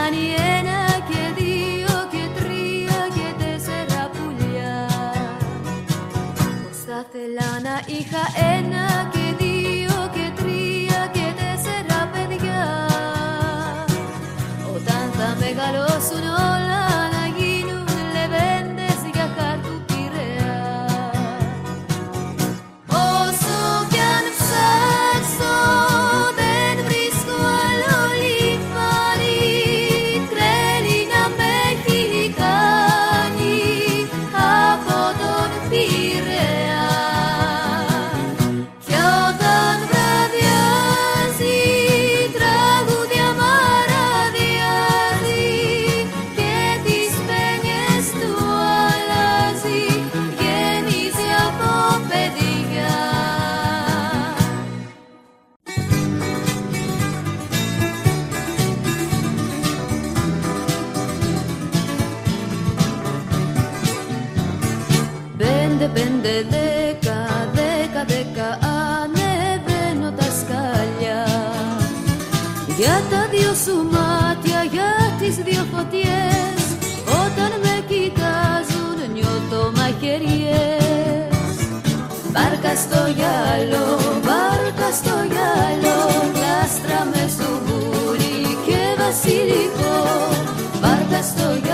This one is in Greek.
κάνει ένα και δύο και τρία και τέσσερα πουλιά. Πως θα θέλα να είχα ένα και δύο και τρία και τέσσερα παιδιά. Όταν θα μεγαλώσουν όλα να γίνουν λεβέντες για χάρτου Πειραιά. Όσο κι αν ψάξω δεν βρίσκω άλλο λιβάνι, τρέλη να με έχει κάνει από τον Πειραιά. Κι όταν βραδιάζει τραγούδια μαραδιάζει και τις πένιες του αλλάζει, γέμιζε από παιδιά. Πέντε, πέντε, δέκα, δέκα, δέκα, ανεβαίνω τα σκαλιά. Για τα δυο σου μάτια, για τις δυο φωτιές, όταν με κοιτάζουν νιώθω μαχαιριές. Βάρκα στο γυαλό, βάρκα στο γυαλό, λάστρα με σουβούρι και βασιλικό. Βάρκα στο γυαλό.